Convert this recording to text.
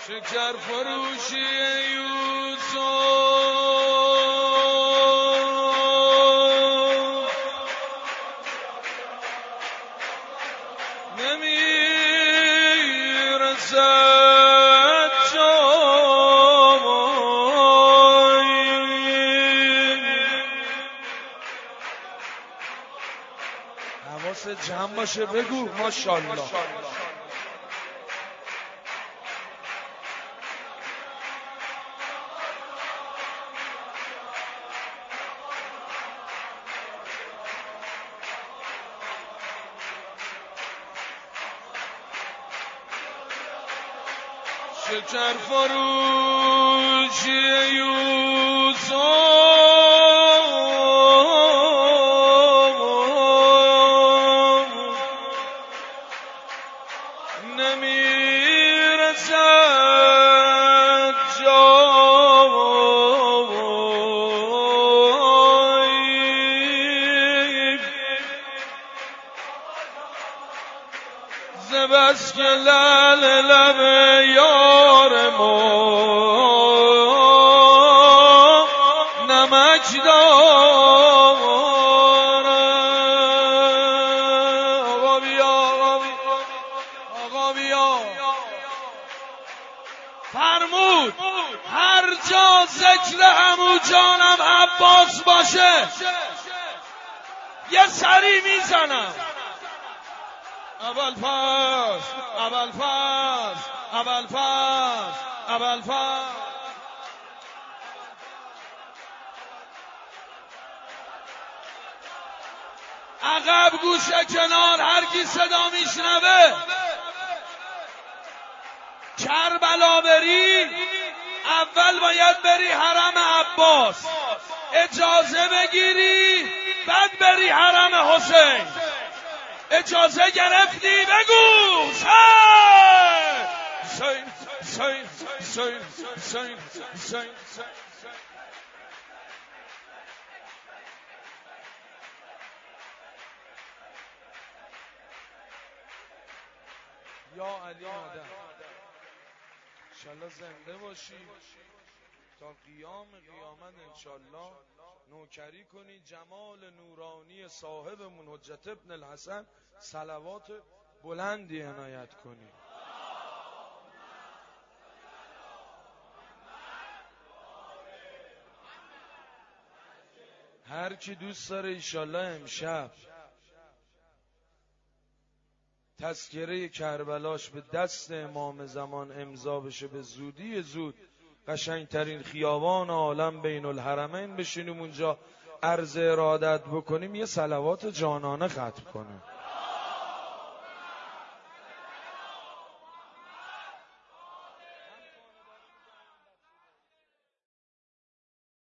شکر فروشی یوسف نمیرسد جای. حواست جمع باشه بگو ماشاءالله. شکر فروشی یوسف نمیرسد جای. ز بس که لعل لب یار ما نمک داره. آقا بیا آقا بیا. فرمود هر جا ذکر عمو جانم عباس باشه یه سری میزنم. ابوالفضل عقب گوشه کنار هر کی صدا میشنوه کربلا بری اول باید بری حرم عباس اجازه بگیری بعد بری حرم حسین. اجازه گرفتی بگو حسین. یا علی مادر انشالله زنده باشی تا قیام قیامت انشالله نوکری کنی جمال نورانی صاحبمون حجت ابن الحسن صلوات بلندی عنایت کنی. هر کی دوست داره انشالله امشب تذکره کربلاش به دست امام زمان امضا بشه به زودی زود قشنگترین خیابان عالم بین الحرمین بشینیم اونجا عرض ارادت بکنیم یه صلوات جانانه ختم کنیم.